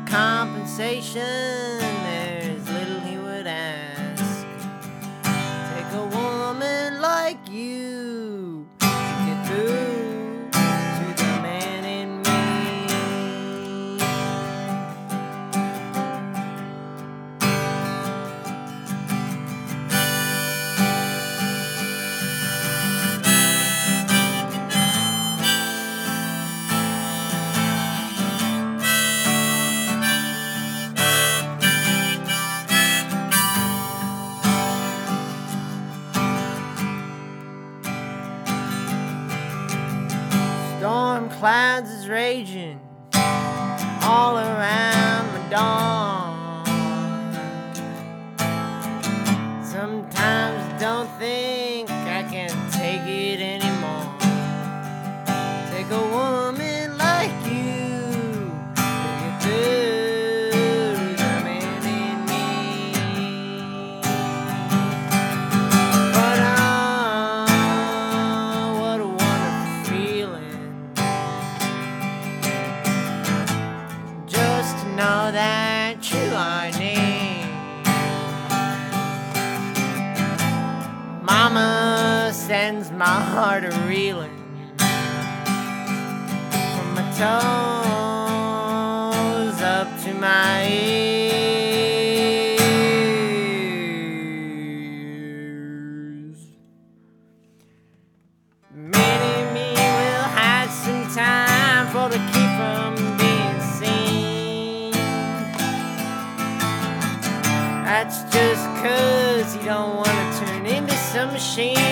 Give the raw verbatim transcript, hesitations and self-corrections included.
compensation, there's little he would ask. Take a woman like you to get through to the man in me. Storm clouds is raging all around my dawn. Sometimes I don't think I can take it anymore. Take a woman like you to get through the man in me. But oh, what a wonderful feeling just to know that you are near. Mama sends my heart a reeling from my toes up to my ears. Many me will hide some time for to keep from being seen. That's just 'cause you don't want to turn into some machine.